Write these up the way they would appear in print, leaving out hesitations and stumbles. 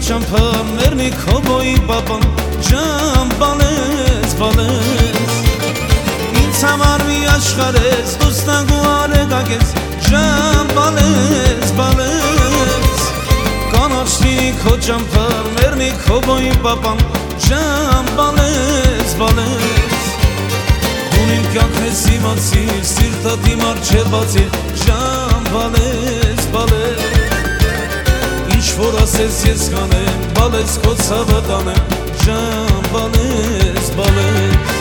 ճամփաներնի քոբոյի բաբան ջան բալես բալես ինձ համար մի աշխարհ ես դուստանգ ու արեգակես ջան բալես բալես կանաչնի քո ճամփաներնի քոբոյի բաբան ջան բալես բալես դու իմ կյանքս իմացի սիրտը դիմար չէ բացի ջան բալես բալես Որ ասես ես կանեմ, բալես քո ցավը տանեմ, ջան բալես, բալես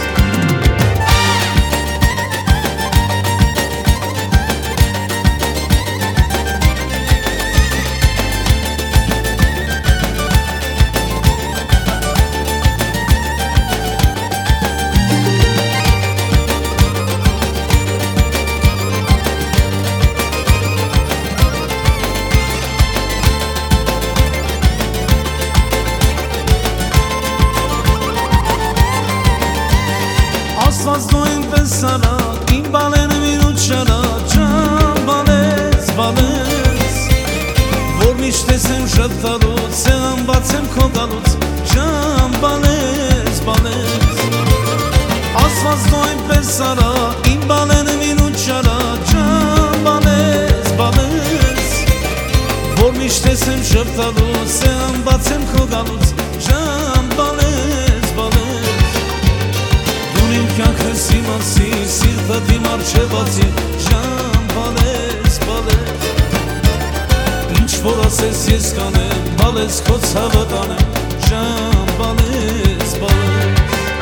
Աստված դու ինպես արա, իմ բալենը մինուտ շարա, ջան բալես, բալես Որ միշտ եմ շպտալուց, սեղան բացեմ քո գալուց, ջան բալես, բալես Աստված դու ինպես արա, իմ բալենը մինուտ շարա, ջան բալես, բալես Որ միշտ եմ շպտալուց, սեղան բացեմ քո գալուց, ջան բալես, բալես Իմ կյանքս իմացի, սիրտը դիմար չէ բացի, ջան բալես, բալես Ինչ որ ասես ես կանեմ, բալես քո ցավը տանեմ, ջան բալես, բալես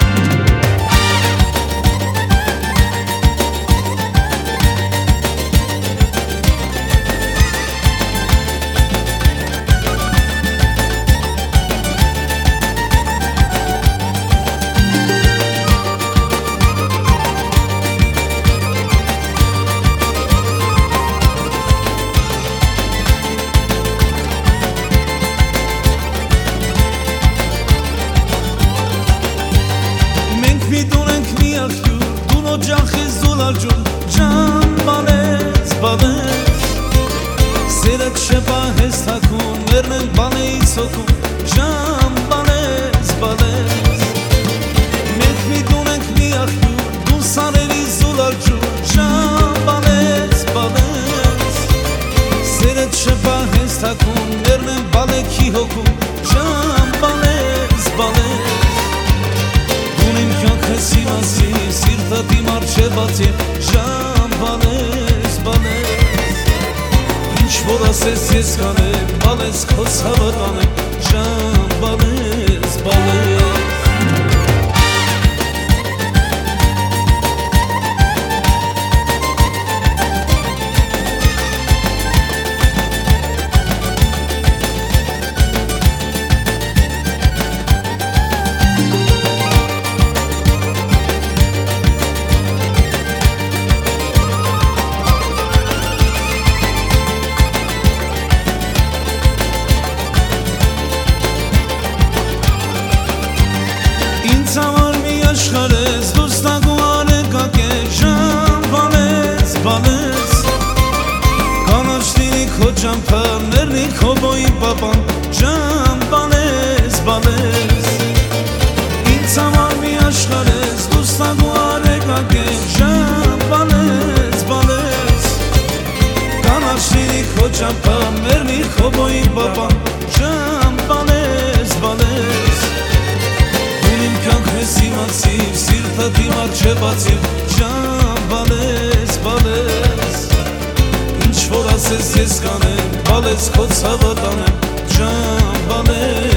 Mi dunենք մի աղյուր, դու օջախ ես զուլալջուն, ջան բալես, բալես Սերդ շեպահես թակուն, մերնեն բանեից հոգուն, ջան բալես, բալես Մենք մի դունենք մի աղյուր, դու սարերի զուլալջուն, ջան բալես, բալես Սերդ շեպահես թակուն, մերնեն բալեքի հոգուն, ջան բալես, բալես Քեզ իմացի, սիրտը դիմար չէ բացի, ջան բալես, բալես Ինչ որ ասես ես կանեմ, բալես քո ցավը տանեմ, ջան բալես, բալես Համար մի աշխարհ ես դուստանգ ու արեգակ է ջան բալես, բալես Կանաչնի քո ճամփաներնի քոբոյի բաբան ջան բալես, բալես Ինձ համար մի աշխարհ ես դուստանգ ու արեգակ է ջան բալես, բալես Կանաչնի քո ճամփաներնի քոբոյի բաբան ջան բալես, բալես Կյանքս իմացի, սիրտը դիմար չէ բացի, ջան բալես, բալես Ինչ որ ասես ես կանեմ, բալես քո ցավը տանեմ, ջան բալես